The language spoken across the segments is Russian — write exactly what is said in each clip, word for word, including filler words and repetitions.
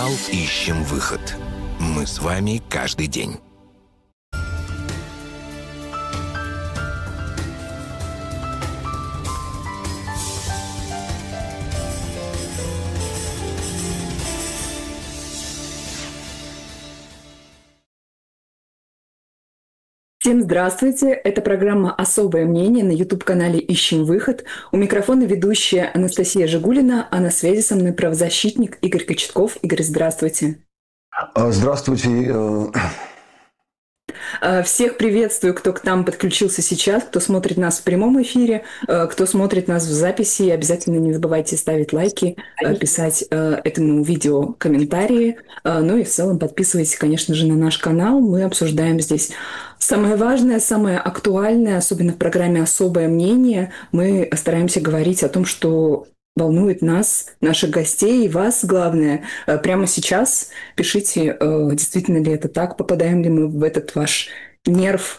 Канал «Ищем выход». Мы с вами каждый день. Всем здравствуйте! Это программа «Особое мнение» на YouTube-канале «Ищем выход». У микрофона ведущая Анастасия Жигулина, а на связи со мной правозащитник Игорь Кочетков. Игорь, здравствуйте! Здравствуйте! Всех приветствую, кто к нам подключился сейчас, кто смотрит нас в прямом эфире, кто смотрит нас в записи. Обязательно не забывайте ставить лайки, писать этому видео комментарии. Ну и в целом подписывайтесь, конечно же, на наш канал. Мы обсуждаем здесь самое важное, самое актуальное, особенно в программе «Особое мнение». Мы стараемся говорить о том, что волнует нас, наших гостей и вас, главное. Прямо сейчас пишите, действительно ли это так, попадаем ли мы в этот ваш нерв,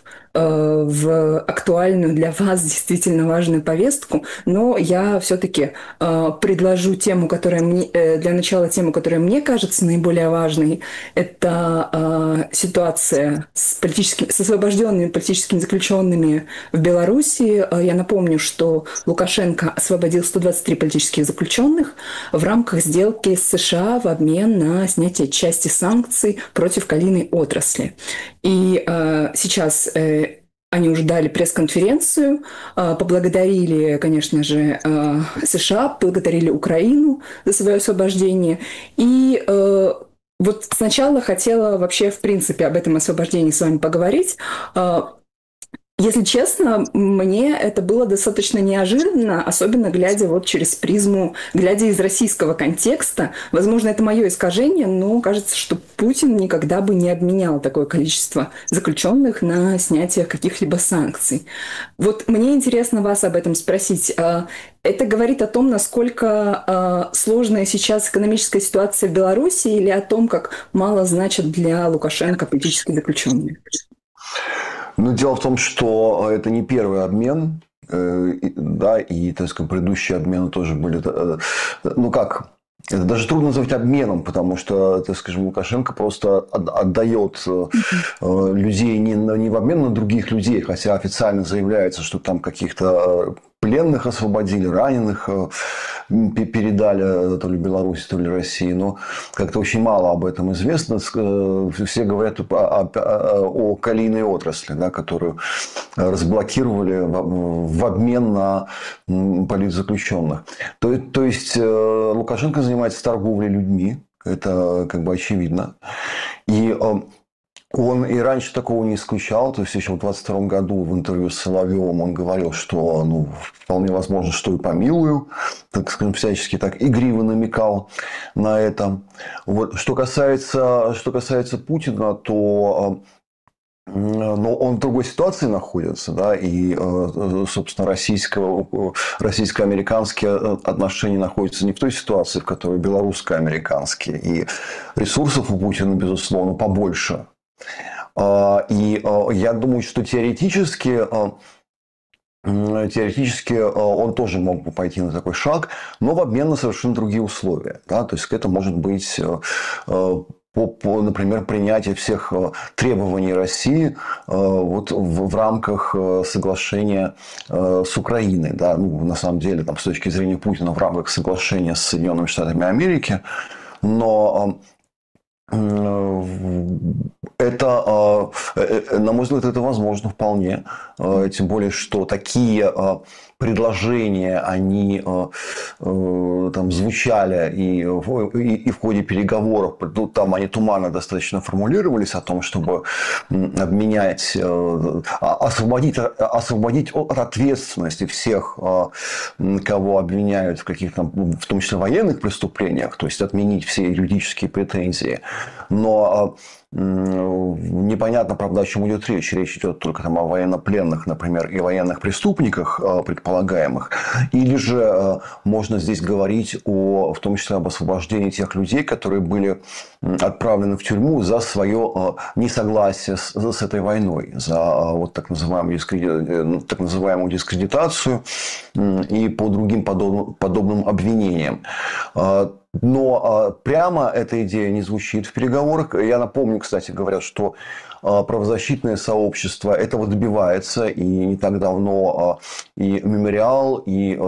в актуальную для вас действительно важную повестку. Но я все-таки предложу тему, которая мне, для начала тему, которая мне кажется наиболее важной. Это ситуация с, политическими, с освобожденными политическими заключенными в Беларуси. Я напомню, что Лукашенко освободил сто двадцать три политических заключенных в рамках сделки с США в обмен на снятие части санкций против калийной отрасли. И э, сейчас э, они уже дали пресс-конференцию, э, поблагодарили, конечно же, э, США, поблагодарили Украину за свое освобождение. И э, вот сначала хотела вообще, в принципе, об этом освобождении с вами поговорить. Э, Если честно, мне это было достаточно неожиданно, особенно глядя вот через призму, глядя из российского контекста. Возможно, это мое искажение, но кажется, что Путин никогда бы не обменял такое количество заключенных на снятие каких-либо санкций. Вот мне интересно вас об этом спросить. Это говорит о том, насколько сложная сейчас экономическая ситуация в Беларуси, или о том, как мало значат для Лукашенко политические заключенные? Ну, дело в том, что это не первый обмен, э, да, и, так сказать, предыдущие обмены тоже были, э, ну как, это даже трудно назвать обменом, потому что, так скажем, Лукашенко просто отдает э, людей не, не в обмен на других людей, хотя официально заявляется, что там каких-то пленных освободили, раненых передали то ли Беларуси, то ли России, но как-то очень мало об этом известно. Все говорят о, о, о калийной отрасли, да, которую разблокировали в обмен на политзаключенных. То, то есть Лукашенко занимается торговлей людьми, это как бы очевидно. И он и раньше такого не исключал. То есть, еще в двадцать втором году в интервью с Соловьевым он говорил, что ну, вполне возможно, что и помилую. Так скажем, всячески так игриво намекал на это. Вот. Что касается, что касается Путина, то но он в другой ситуации находится, да, и, собственно, российско- российско-американские отношения находятся не в той ситуации, в которой белорусско-американские. И ресурсов у Путина, безусловно, побольше. И я думаю, что теоретически, теоретически он тоже мог бы пойти на такой шаг, но в обмен на совершенно другие условия. Да? То есть, это может быть, по, по, например, принятие всех требований России вот, в, в рамках соглашения с Украиной. Да? Ну, на самом деле, там, с точки зрения Путина, в рамках соглашения с Соединенными Штатами Америки. Но это, на мой взгляд, это возможно вполне. Тем более, что такие предложения, они там звучали и, и, и в ходе переговоров, ну, там они туманно достаточно формулировались о том, чтобы обменять, освободить, освободить от ответственности всех, кого обвиняют в каких-то, в том числе военных преступлениях, то есть отменить все юридические претензии. Но непонятно, правда, о чем идет речь. Речь идет только там, о военнопленных, например, и военных преступниках предполагаемых. Или же можно здесь говорить о, в том числе об освобождении тех людей, которые были отправлены в тюрьму за свое несогласие с, с этой войной, за вот так называемую, так называемую дискредитацию и по другим подобным, подобным обвинениям. Но прямо эта идея не звучит в переговорах. Я напомню, кстати говоря, что правозащитное сообщество этого добивается. И не так давно и «Мемориал», и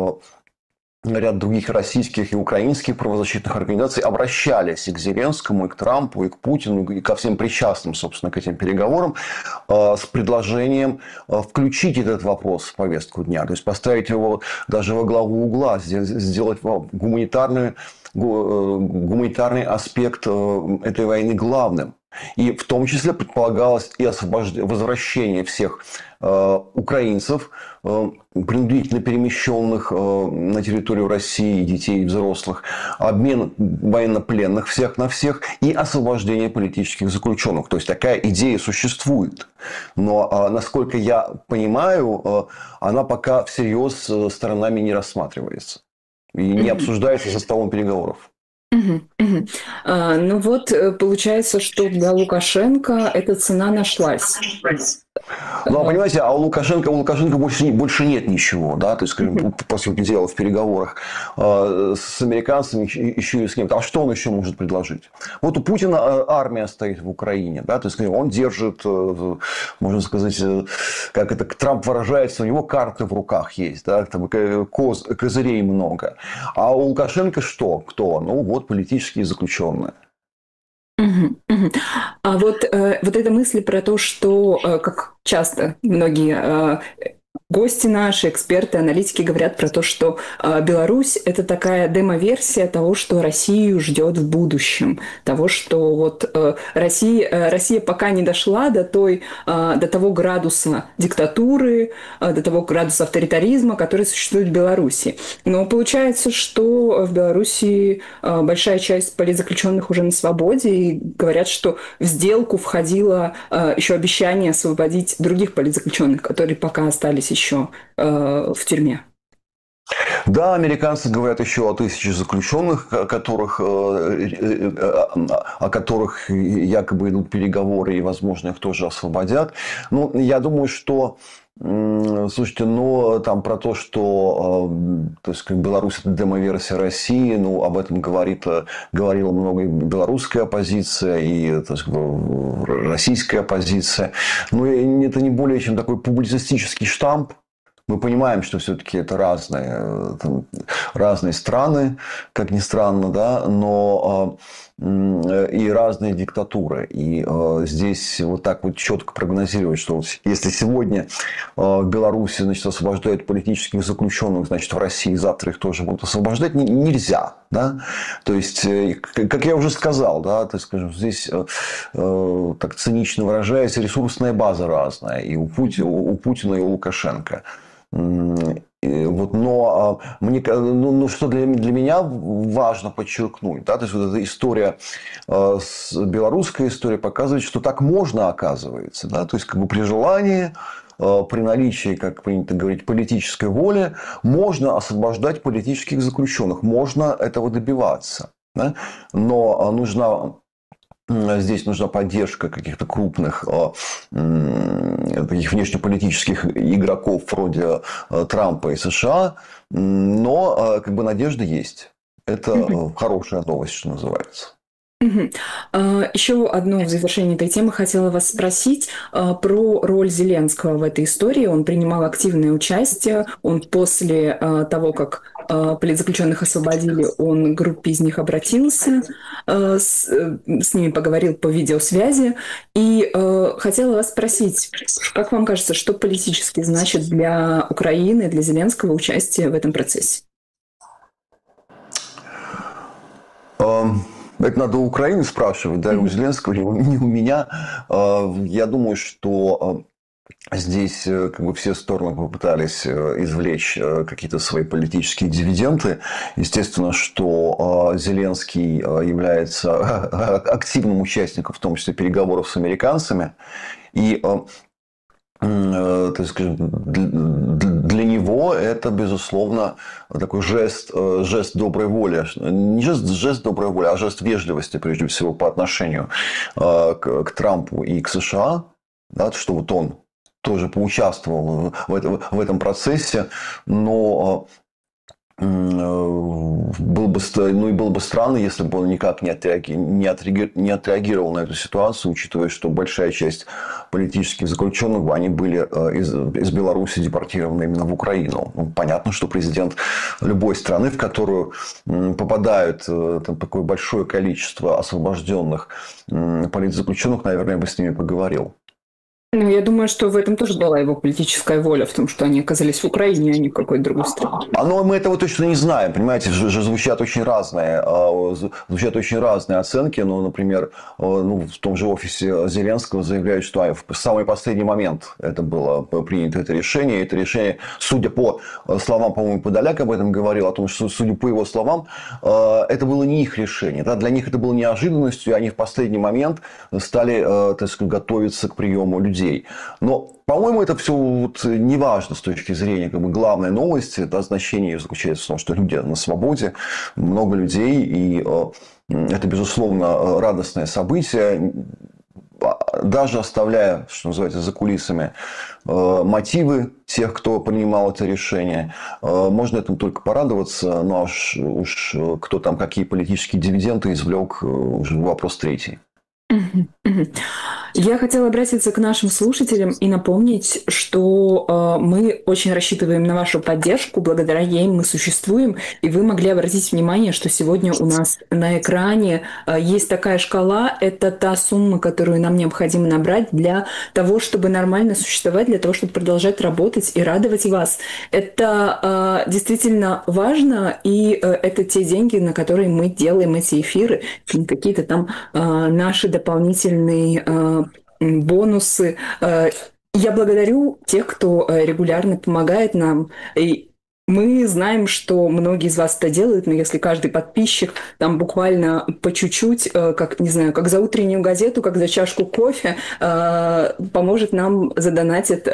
ряд других российских и украинских правозащитных организаций обращались и к Зеленскому, и к Трампу, и к Путину, и ко всем причастным, собственно, к этим переговорам с предложением включить этот вопрос в повестку дня. То есть поставить его даже во главу угла, сделать гуманитарный, гуманитарный аспект этой войны главным. И в том числе предполагалось и освобождение, возвращение всех э, украинцев, э, принудительно перемещенных э, на территорию России, детей и взрослых, обмен военнопленных всех на всех и освобождение политических заключенных. То есть такая идея существует. Но, э, насколько я понимаю, э, она пока всерьез сторонами не рассматривается и не обсуждается за столом переговоров. Угу, угу. А, ну вот, получается, что для Лукашенко эта цена нашлась. Ну, а понимаете, а у Лукашенко, у Лукашенко больше, больше нет ничего, да, то есть, скажем, по сути дела, в переговорах э, с американцами еще и с кем-то. А что он еще может предложить? Вот у Путина армия стоит в Украине, да, то есть, он держит, э, можно сказать, э, как это Трамп выражается, у него карты в руках есть, да, там коз, козырей много. А у Лукашенко что? Кто? Ну, вот политические заключенные. Угу, угу. А вот, э, вот эта мысль про то, что, э, как часто многие э, гости наши, эксперты, аналитики говорят про то, что э, Беларусь – это такая демо-версия того, что Россию ждет в будущем. Того, что вот э, Россия, э, Россия пока не дошла до, той, э, до того градуса диктатуры, э, до того градуса авторитаризма, который существует в Беларуси. Но получается, что в Беларуси э, большая часть политзаключенных уже на свободе, и говорят, что в сделку входило э, еще обещание освободить других политзаключенных, которые пока остались еще э, в тюрьме. Да, американцы говорят еще о тысяче заключенных, о которых, о которых якобы идут переговоры, и, возможно, их тоже освободят. Ну, я думаю, что, слушайте, ну, там про то, что, то есть, Беларусь – это демо-версия России, ну, об этом говорит, говорила много и белорусская оппозиция, и, то есть, российская оппозиция. Но это не более чем такой публицистический штамп. Мы понимаем, что все-таки это разные, там, разные страны, как ни странно, да, но э, и разные диктатуры. И э, здесь вот так вот четко прогнозировать, что если сегодня э, в Беларуси, значит, освобождают политических заключенных, значит, в России завтра их тоже будут освобождать, не, нельзя. Да? То есть, э, как я уже сказал, да, так скажем, здесь, э, э, так цинично выражаясь, ресурсная база разная и у Путина, у Путина, и у Лукашенко. Вот, но мне, ну, ну, что для, для меня важно подчеркнуть, да, то есть вот эта история, белорусская история показывает, что так можно, оказывается, да, то есть как бы при желании, при наличии, как принято говорить, политической воли, можно освобождать политических заключенных, можно этого добиваться, да? Но нужна Здесь нужна поддержка каких-то крупных таких внешнеполитических игроков вроде Трампа и США, но как бы надежда есть. Это mm-hmm. хорошая новость, что называется. Угу. Еще одно в завершении этой темы хотела вас спросить про роль Зеленского в этой истории. Он принимал активное участие. Он после того, как политзаключенных освободили, он к группе из них обратился, с, с ними поговорил по видеосвязи. И хотела вас спросить, как вам кажется, что политически значит для Украины, для Зеленского участие в этом процессе? Um... Это надо у Украины спрашивать, да, у Зеленского, не у меня. Я думаю, что здесь как бы все стороны попытались извлечь какие-то свои политические дивиденды. Естественно, что Зеленский является активным участником, в том числе переговоров с американцами. И, так скажем, для него него это, безусловно, такой жест, жест доброй воли. Не жест, жест доброй воли, а жест вежливости, прежде всего, по отношению к, к Трампу и к США. Да, что вот он тоже поучаствовал в этом, в этом процессе, но было бы, ну, и было бы странно, если бы он никак не отреагировал, не отреагировал, не отреагировал на эту ситуацию, учитывая, что большая часть политических заключенных, они были из, из Беларуси депортированы именно в Украину. Ну, понятно, что президент любой страны, в которую попадает там такое большое количество освобожденных политзаключенных, наверное, бы с ними поговорил. Ну, я думаю, что в этом тоже была его политическая воля, в том, что они оказались в Украине, а не в какой-то другой стране. А, но мы этого точно не знаем, понимаете, же звучат очень разные, звучат очень разные оценки. Ну, например, ну, в том же офисе Зеленского заявляют, что в самый последний момент это было принято это решение. Это решение, судя по словам, по-моему, Подоляк об этом говорил, о том, что, судя по его словам, это было не их решение. Да? Для них это было неожиданностью, и они в последний момент стали, так сказать, готовиться к приему людей. Но, по-моему, это все вот не важно с точки зрения как бы, главной новости. Да, значение ее заключается в том, что люди на свободе, много людей, и э, это, безусловно, радостное событие. Даже оставляя, что называется, за кулисами э, мотивы тех, кто принимал это решение, э, можно этому только порадоваться. Но уж, уж кто там какие политические дивиденды извлек, уже вопрос третий. Я хотела обратиться к нашим слушателям и напомнить, что э, мы очень рассчитываем на вашу поддержку. Благодаря ей мы существуем. И вы могли обратить внимание, что сегодня у нас на экране э, есть такая шкала. Это та сумма, которую нам необходимо набрать для того, чтобы нормально существовать, для того, чтобы продолжать работать и радовать вас. Это э, действительно важно. И э, это те деньги, на которые мы делаем эти эфиры. Какие-то там э, наши дополнительные э, бонусы. Я благодарю тех, кто регулярно помогает нам. И мы знаем, что многие из вас это делают, но если каждый подписчик там буквально по чуть-чуть, как, не знаю, как за утреннюю газету, как за чашку кофе, поможет нам, задонатит,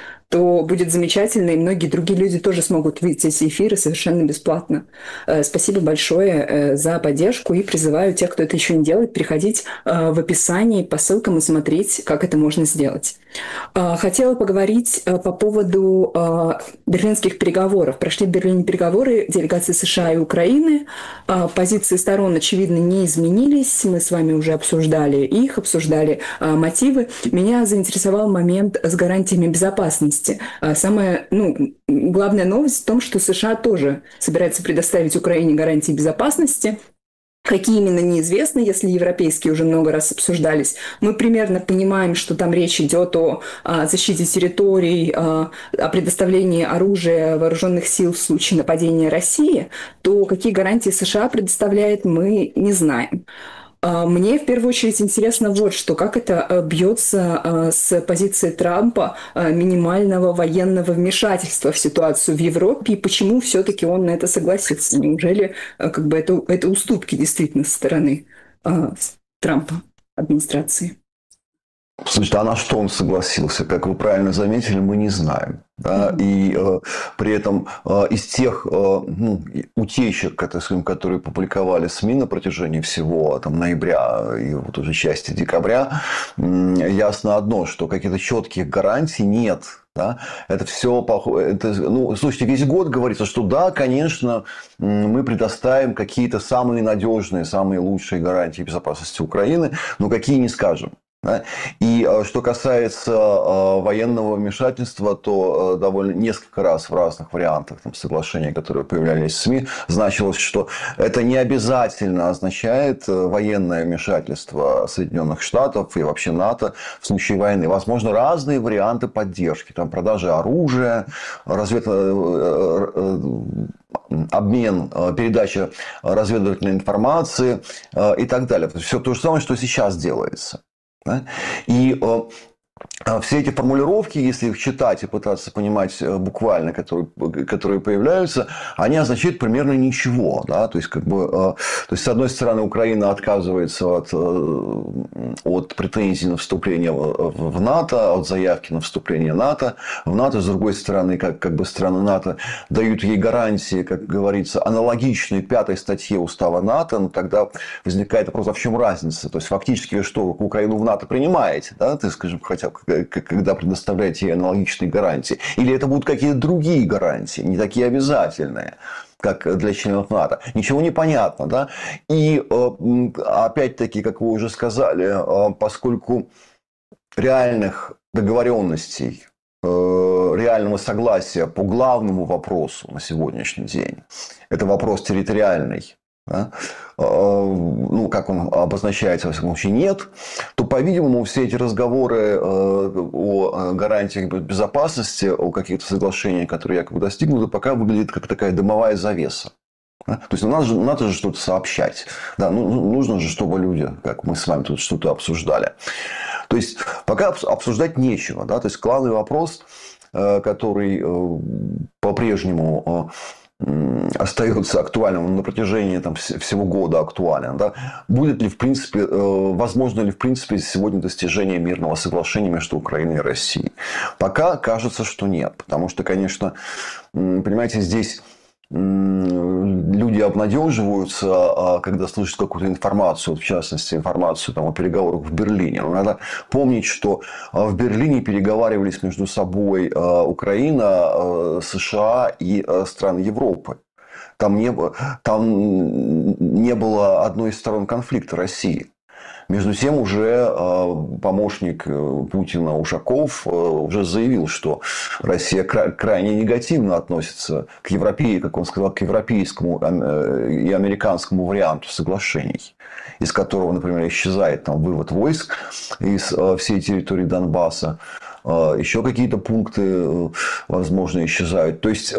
то будет замечательно, и многие другие люди тоже смогут видеть эти эфиры совершенно бесплатно. Спасибо большое за поддержку, и призываю тех, кто это еще не делает, приходить в описании по ссылкам и смотреть, как это можно сделать. Хотела поговорить по поводу берлинских переговоров. Прошли в Берлине переговоры делегации США и Украины. Позиции сторон, очевидно, не изменились. Мы с вами уже обсуждали их, обсуждали мотивы. Меня заинтересовал момент с гарантиями безопасности. Самая, ну, главная новость в том, что США тоже собирается предоставить Украине гарантии безопасности. Какие именно, неизвестно, если европейские уже много раз обсуждались. Мы примерно понимаем, что там речь идет о, о защите территорий, о, о предоставлении оружия вооруженных сил в случае нападения России. То какие гарантии США предоставляет, мы не знаем. Мне в первую очередь интересно вот что, как это бьется с позиции Трампа минимального военного вмешательства в ситуацию в Европе, и почему все-таки он на это согласился? Неужели как бы это, это уступки действительно со стороны Трампа, администрации? Слушайте, а на что он согласился? Как вы правильно заметили, мы не знаем. Да? И э, при этом э, из тех э, ну, утечек, которые публиковали СМИ на протяжении всего там, ноября и вот уже части декабря, э, ясно одно, что каких-то четких гарантий нет. Да? Это все, это, ну, слушайте, весь год говорится, что да, конечно, мы предоставим какие-то самые надежные, самые лучшие гарантии безопасности Украины, но какие не скажем. Да? И что касается э, военного вмешательства, то э, довольно несколько раз в разных вариантах там, соглашений, которые появлялись в СМИ, значилось, что это не обязательно означает военное вмешательство Соединенных Штатов и вообще НАТО в случае войны. Возможно, разные варианты поддержки, там, продажи оружия, развед... обмен, передача разведывательной информации э, и так далее. Все то же самое, что сейчас делается. Да? И э, все эти формулировки, если их читать и пытаться понимать буквально, которые, которые появляются, они означают примерно ничего. Да? То есть, как бы, то есть, с одной стороны, Украина отказывается от, от претензий на вступление в НАТО, от заявки на вступление НАТО в НАТО. С другой стороны, как, как бы страны НАТО дают ей гарантии, как говорится, аналогичные пятой статье Устава НАТО. Но тогда возникает вопрос, а в чем разница? То есть, фактически, вы что, Украину в НАТО принимаете? Да? Ты, скажем, хотя когда предоставляете ей аналогичные гарантии. Или это будут какие-то другие гарантии, не такие обязательные, как для членов НАТО. Ничего не понятно. Да? И опять-таки, как вы уже сказали, поскольку реальных договоренностей, реального согласия по главному вопросу на сегодняшний день, это вопрос территориальный, да? Ну, как он обозначается, во всяком случае, нет, то, по-видимому, все эти разговоры о гарантиях безопасности, о каких-то соглашениях, которые якобы достигнуты, пока выглядят как такая дымовая завеса. Да? То есть, ну, надо же, надо же что-то сообщать. Да? Ну, нужно же, чтобы люди, как мы с вами тут что-то обсуждали. То есть, пока обсуждать нечего. Да? То есть, главный вопрос, который по-прежнему остается актуальным на протяжении там, всего года актуален. Да? Будет ли, в принципе, возможно ли, в принципе, сегодня достижение мирного соглашения между Украиной и Россией? Пока кажется, что нет. Потому что, конечно, понимаете, здесь люди обнадеживаются, когда слышат какую-то информацию, в частности, информацию там, о переговорах в Берлине. Но надо помнить, что в Берлине переговаривались между собой Украина, США и страны Европы. Там не, там не было одной из сторон конфликта — России. Между тем, уже помощник Путина Ушаков уже заявил, что Россия крайне негативно относится к европейскому, как он сказал, к европейскому и американскому варианту соглашений, из которого, например, исчезает там вывод войск из всей территории Донбасса, еще какие-то пункты, возможно, исчезают. То есть,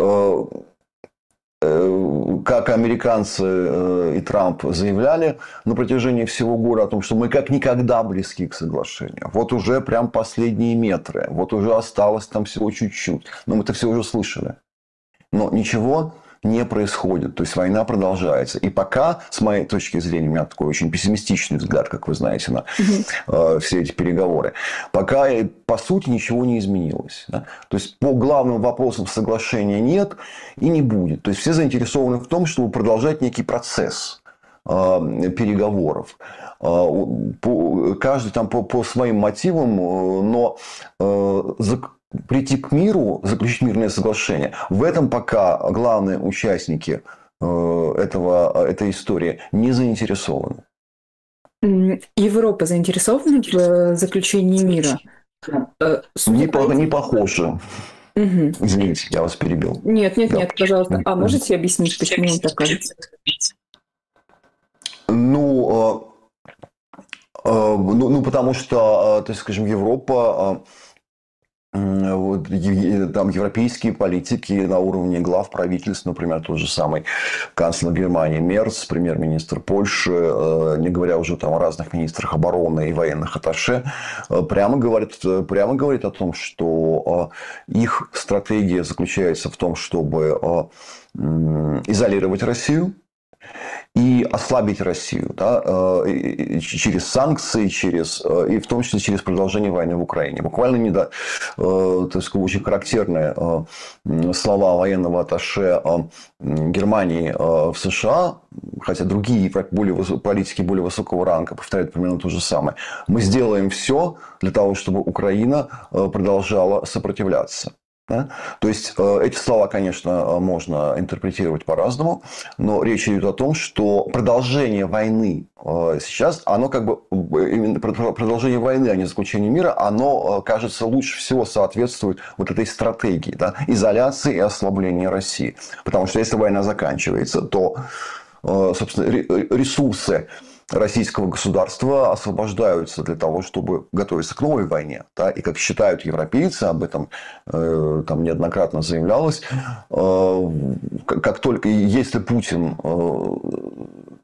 как американцы и Трамп заявляли на протяжении всего года о том, что мы как никогда близки к соглашению. Вот уже прям последние метры. Вот уже осталось там всего чуть-чуть. Но мы это все уже слышали. Но ничего не происходит. То есть, война продолжается. И пока, с моей точки зрения, у меня такой очень пессимистичный взгляд, как вы знаете, на э, все эти переговоры. Пока, по сути, ничего не изменилось. Да? То есть, по главным вопросам соглашения нет и не будет. То есть, все заинтересованы в том, чтобы продолжать некий процесс э, переговоров. Э, по, каждый там по, по своим мотивам, э, но э, за прийти к миру, заключить мирное соглашение. В этом пока главные участники этого, этой истории не заинтересованы. Европа заинтересована в заключении мира? Не, по, не похоже. Угу. Извините, я вас перебил. Нет, нет, да. нет, пожалуйста. А можете объяснить, почему вам так кажется? Ну, ну, ну, потому что, то есть, скажем, Европа... Вот, там европейские политики на уровне глав правительств, например, тот же самый канцлер Германии Мерц, премьер-министр Польши, не говоря уже там о разных министрах обороны и военных атташе, прямо говорит, прямо говорит о том, что их стратегия заключается в том, чтобы изолировать Россию и ослабить Россию, да, через санкции, через, и в том числе через продолжение войны в Украине. Буквально не до, то есть, очень характерные слова военного атташе Германии в США, хотя другие более, политики более высокого ранга повторяют примерно то же самое. Мы сделаем все для того, чтобы Украина продолжала сопротивляться. Да? То есть, эти слова, конечно, можно интерпретировать по-разному, но речь идет о том, что продолжение войны сейчас, оно как бы, именно продолжение войны, а не заключение мира, оно, кажется, лучше всего соответствует вот этой стратегии, да? Изоляции и ослабления России. Потому что если война заканчивается, то, собственно, ресурсы российского государства освобождаются для того, чтобы готовиться к новой войне. Да? И, как считают европейцы, об этом э, там неоднократно заявлялось, э, как только, если Путин э,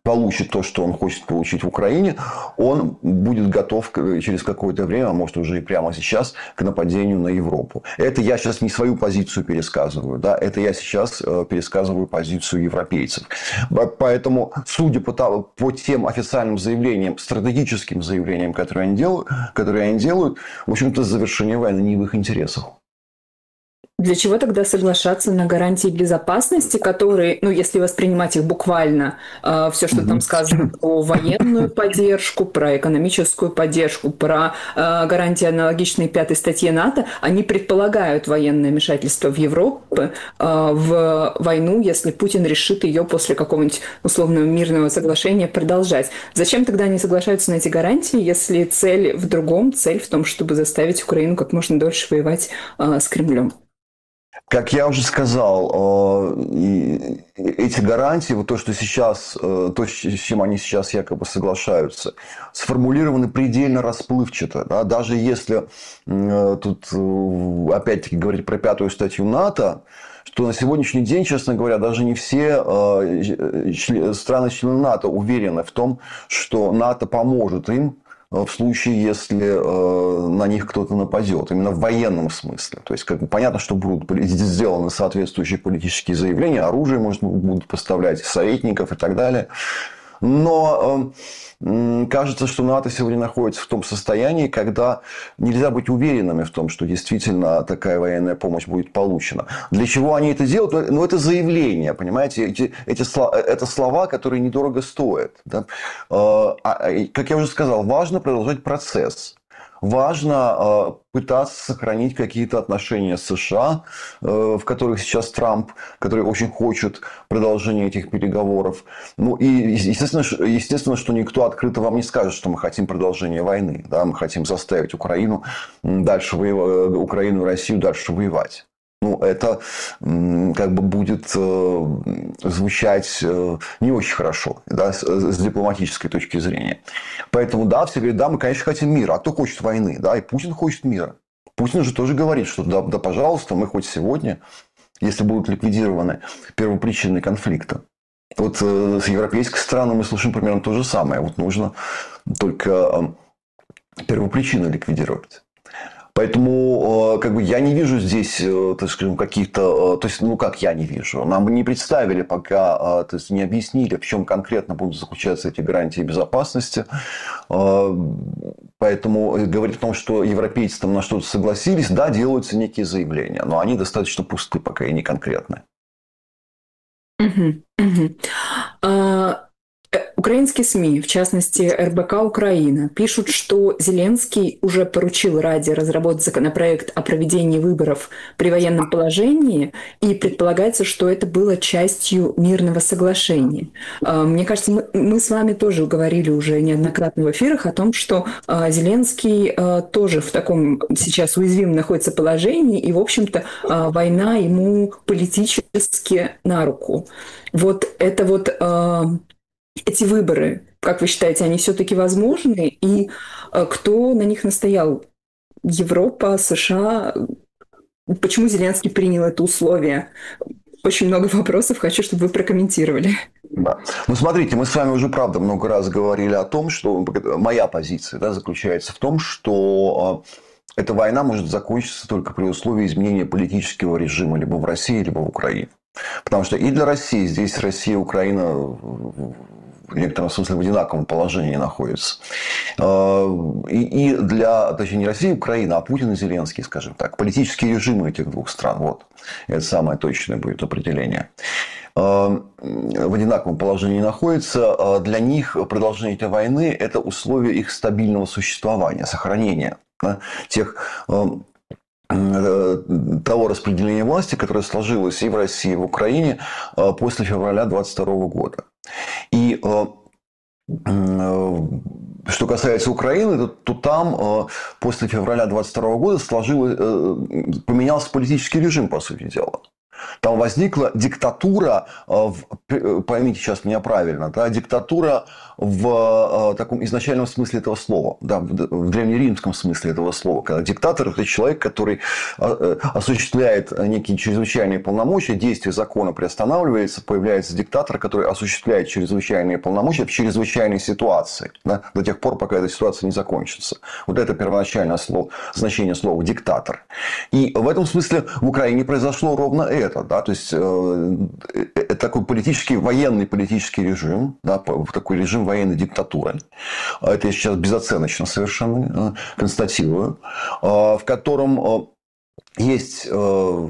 получит то, что он хочет получить в Украине, он будет готов через какое-то время, а может уже и прямо сейчас, к нападению на Европу. Это я сейчас не свою позицию пересказываю, да, это я сейчас пересказываю позицию европейцев. Поэтому, судя по, по тем официальным заявлениям, стратегическим заявлениям, которые они делают, которые они делают, в общем-то, завершение войны не в их интересах. Для чего тогда соглашаться на гарантии безопасности, которые, ну, если воспринимать их буквально, э, все, что там сказано про военную поддержку, про экономическую поддержку, про э, гарантии, аналогичные пятой статье НАТО, они предполагают военное вмешательство в Европу, э, в войну, если Путин решит ее после какого-нибудь условного мирного соглашения продолжать. Зачем тогда они соглашаются на эти гарантии, если цель в другом, цель в том, чтобы заставить Украину как можно дольше воевать э, с Кремлем? Как я уже сказал, эти гарантии, вот то, что сейчас, то, с чем они сейчас якобы соглашаются, сформулированы предельно расплывчато. Да? Даже если тут, опять-таки, говорить про пятую статью НАТО, что на сегодняшний день, честно говоря, даже не все страны-члены НАТО уверены в том, что НАТО поможет им в случае, если э, на них кто-то нападет, именно в военном смысле. То есть, как бы понятно, что будут сделаны соответствующие политические заявления, оружие, может, будут поставлять, советников и так далее. Но э, кажется, что НАТО сегодня находится в том состоянии, когда нельзя быть уверенными в том, что действительно такая военная помощь будет получена. Для чего они это делают? Ну, это заявление, понимаете? Эти, эти слова, это слова, которые недорого стоят. Да? Э, как я уже сказал, важно продолжать процесс. Важно э, пытаться сохранить какие-то отношения с США, э, в которых сейчас Трамп, который очень хочет продолжения этих переговоров. Ну и естественно, естественно, что никто открыто вам не скажет, что мы хотим продолжения войны. Да? Мы хотим заставить Украину дальше воевать, Украину и Россию дальше воевать. Ну, это как бы будет звучать не очень хорошо, да, с, с дипломатической точки зрения. Поэтому, да, все говорят, да, мы, конечно, хотим мира. А кто хочет войны? Да, и Путин хочет мира. Путин же тоже говорит, что да, да, пожалуйста, мы хоть сегодня, если будут ликвидированы первопричины конфликта. Вот с европейской стороны мы слышим примерно то же самое. Вот нужно только первопричины ликвидировать. Поэтому как бы, я не вижу здесь, так скажем, каких-то... То есть, ну, как я не вижу? Нам не представили пока, то есть, не объяснили, в чем конкретно будут заключаться эти гарантии безопасности. Поэтому говорить о том, что европейцы там на что-то согласились, да, делаются некие заявления, но они достаточно пусты пока и не конкретные. Угу, угу. А... Украинские СМИ, в частности эр бэ ка Украина, пишут, что Зеленский уже поручил Раде разработать законопроект о проведении выборов при военном положении, и предполагается, что это было частью мирного соглашения. Мне кажется, мы, мы с вами тоже говорили уже неоднократно в эфирах о том, что Зеленский тоже в таком сейчас уязвимом находится положении, и, в общем-то, война ему политически на руку. Вот это вот... Эти выборы, как вы считаете, они все-таки возможны? И кто на них настоял? Европа, США? Почему Зеленский принял это условие? Очень много вопросов. Хочу, чтобы вы прокомментировали. Да. Ну, смотрите, мы с вами уже, правда, много раз говорили о том, что моя позиция, да, заключается в том, что эта война может закончиться только при условии изменения политического режима либо в России, либо в Украине. Потому что и для России, здесь Россия и Украина в некотором смысле в одинаковом положении находятся. И для, точнее, не Россия и Украина, а Путин и Зеленский, скажем так. Политические режимы этих двух стран. Вот. Это самое точное будет определение. В одинаковом положении находятся. Для них продолжение этой войны – это условие их стабильного существования, сохранения, да, тех... того распределения власти, которое сложилось и в России, и в Украине после февраля двадцать второго года. И что касается Украины, то, то там после февраля двадцать второго года сложилось, поменялся политический режим, по сути дела. Там возникла диктатура, поймите сейчас меня правильно, да, диктатура в таком изначальном смысле этого слова, да, в древнеримском смысле этого слова. Когда диктатор – это человек, который осуществляет некие чрезвычайные полномочия, действие закона приостанавливается, появляется диктатор, который осуществляет чрезвычайные полномочия в чрезвычайной ситуации, да, до тех пор, пока эта ситуация не закончится. Вот это первоначальное слово, значение слова «диктатор». И в этом смысле в Украине произошло ровно это. Да, то есть, э, это такой политический, военный политический режим, да, такой режим военной диктатуры. Это я сейчас безоценочно совершенно констатирую, э, в котором э, есть... Э,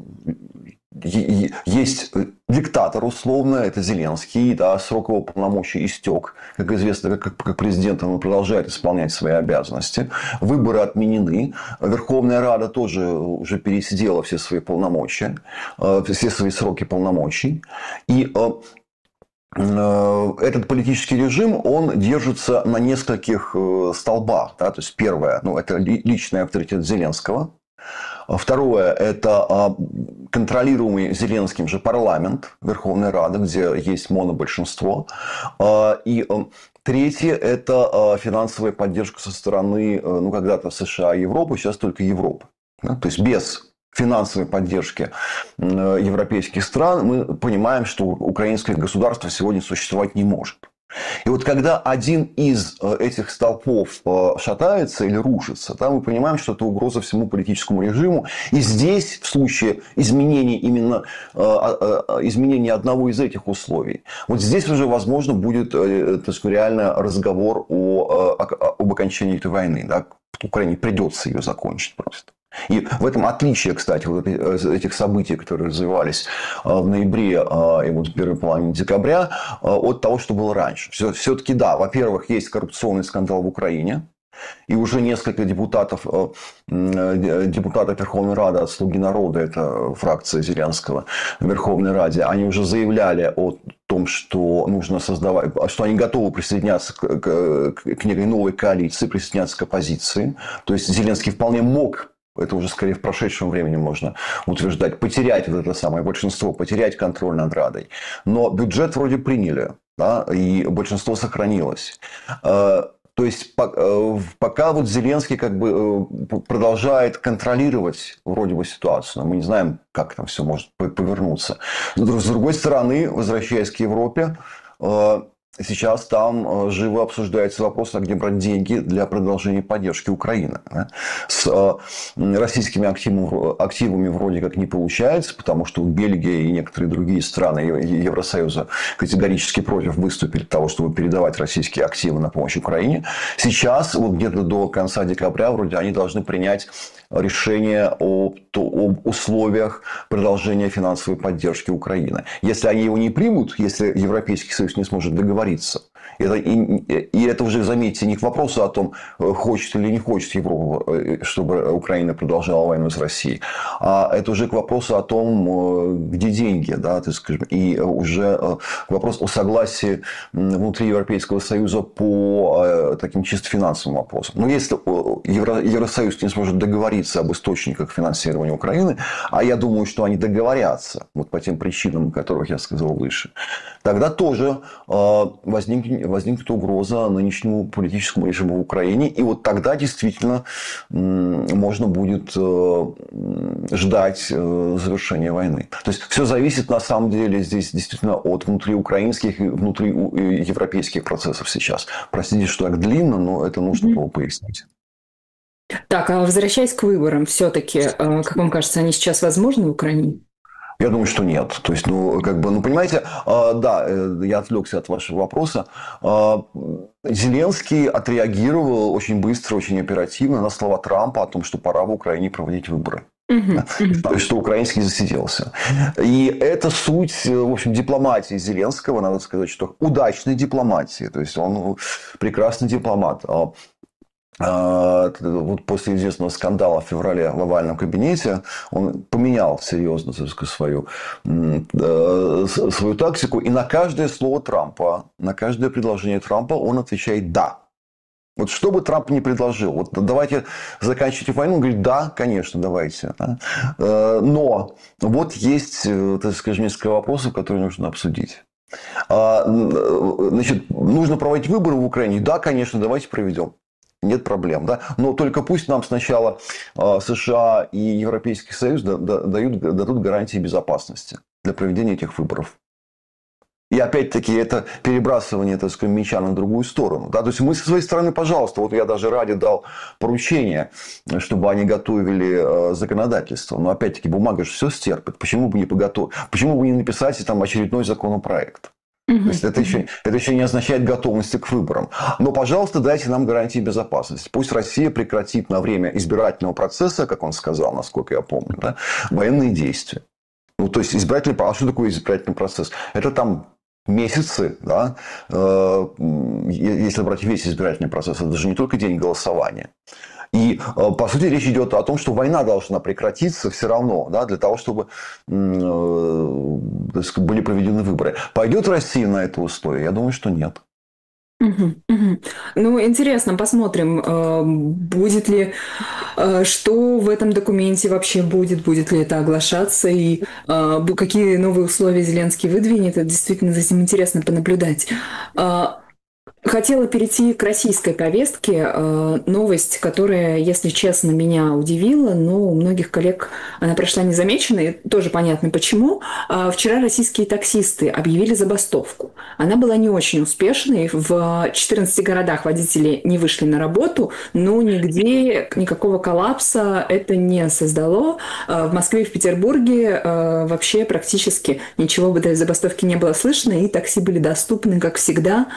Есть диктатор, условно, это Зеленский, да, срок его полномочий истек. Как известно, как, как президент он продолжает исполнять свои обязанности. Выборы отменены. Верховная Рада тоже уже пересидела все свои полномочия, все свои сроки полномочий. И этот политический режим, он держится на нескольких столбах. Да? То есть, первое, ну, это личный авторитет Зеленского. Второе – это контролируемый Зеленским же парламент, Верховная Рада, где есть монобольшинство. И третье – это финансовая поддержка со стороны, ну, когда-то США и Европы, сейчас только Европы. То есть, без финансовой поддержки европейских стран мы понимаем, что украинское государство сегодня существовать не может. И вот когда один из этих столпов шатается или рушится, да, мы понимаем, что это угроза всему политическому режиму. И здесь, в случае изменения именно изменения одного из этих условий, вот здесь уже возможно будет, так сказать, реально разговор о, об окончании этой войны. Да. Украине придется ее закончить просто. И в этом отличие, кстати, вот этих событий, которые развивались в ноябре и вот в первой половине декабря, от того, что было раньше. Все-таки, да, во-первых, есть коррупционный скандал в Украине. И уже несколько депутатов, депутатов Верховной Рады от «Слуги народа», это фракция Зеленского в Верховной Раде, они уже заявляли о том, что нужно создавать, что они готовы присоединяться к, к, к некой новой коалиции, присоединяться к оппозиции. То есть Зеленский вполне мог, это уже скорее в прошедшем времени можно утверждать, потерять вот это самое большинство, потерять контроль над Радой. Но бюджет вроде приняли, да, и большинство сохранилось. То есть, пока вот Зеленский как бы продолжает контролировать вроде бы ситуацию, но мы не знаем, как там все может повернуться. С другой стороны, возвращаясь к Европе, сейчас там живо обсуждается вопрос, а где брать деньги для продолжения поддержки Украины. С российскими активами, активами вроде как не получается, потому что Бельгия и некоторые другие страны Евросоюза категорически против выступили того, чтобы передавать российские активы на помощь Украине. Сейчас, вот где-то до конца декабря, вроде они должны принять решение об, об условиях продолжения финансовой поддержки Украины. Если они его не примут, если Европейский Союз не сможет договориться, это, и, и это уже, заметьте, не к вопросу о том, хочет или не хочет Европа, чтобы Украина продолжала войну с Россией, а это уже к вопросу о том, где деньги, да, так скажем, и уже вопрос о согласии внутри Европейского Союза по таким чисто финансовым вопросам. Но если Евро, Евросоюз не сможет договориться об источниках финансирования Украины, а я думаю, что они договорятся вот по тем причинам, о которых я сказал выше, тогда тоже возникнет, возникнет угроза нынешнему политическому режиму в Украине. И вот тогда действительно можно будет ждать завершения войны. То есть, все зависит на самом деле здесь действительно от внутриукраинских и внутриевропейских процессов сейчас. Простите, что так длинно, но это нужно было пояснить. Так, а возвращаясь к выборам, все-таки, как вам кажется, они сейчас возможны в Украине? Я думаю, что нет. То есть, ну, как бы, ну, понимаете, да, я отвлекся от вашего вопроса. Зеленский отреагировал очень быстро, очень оперативно на слова Трампа о том, что пора в Украине проводить выборы. Uh-huh. Uh-huh. Что украинский засиделся. И это суть, в общем, дипломатии Зеленского, надо сказать, что удачной дипломатии. То есть, он прекрасный дипломат. Вот после известного скандала в феврале в овальном кабинете он поменял серьезно, так сказать, свою, свою тактику. И на каждое слово Трампа, на каждое предложение Трампа он отвечает «да». Вот что бы Трамп ни предложил, вот давайте заканчивать войну, он говорит, да, конечно, давайте. Но вот есть, так скажем, несколько вопросов, которые нужно обсудить. Значит, нужно проводить выборы в Украине? Да, конечно, давайте проведем. Нет проблем, да. Но только пусть нам сначала США и Европейский Союз дают, дадут гарантии безопасности для проведения этих выборов. И опять-таки это перебрасывание, так сказать, мяча на другую сторону. Да? То есть мы со своей стороны, пожалуйста, вот я даже Раде дал поручение, чтобы они готовили законодательство. Но опять-таки бумага же все стерпит. Почему бы не поготов... Почему бы не написать там очередной законопроект? Mm-hmm. То есть это еще, это еще не означает готовности к выборам. Но, пожалуйста, дайте нам гарантии безопасности. Пусть Россия прекратит на время избирательного процесса, как он сказал, насколько я помню, да, военные действия. Ну, то есть избирательный, а что такое избирательный процесс? Это там месяцы, да, если брать весь избирательный процесс, это даже не только день голосования. И, по сути, речь идет о том, что война должна прекратиться все равно, да, для того, чтобы были проведены выборы. Пойдет Россия на это условие? Я думаю, что нет. Угу, угу. Ну, интересно, посмотрим, будет ли, что в этом документе вообще будет, будет ли это оглашаться, и какие новые условия Зеленский выдвинет. Это действительно за этим интересно понаблюдать. Хотела перейти к российской повестке. Новость, которая, если честно, меня удивила, но у многих коллег она прошла незамеченной. Тоже понятно почему. Вчера российские таксисты объявили забастовку. Она была не очень успешной. В четырнадцати городах водители не вышли на работу, но нигде никакого коллапса это не создало. В Москве и в Петербурге вообще практически ничего бы до забастовки не было слышно, и такси были доступны, как всегда.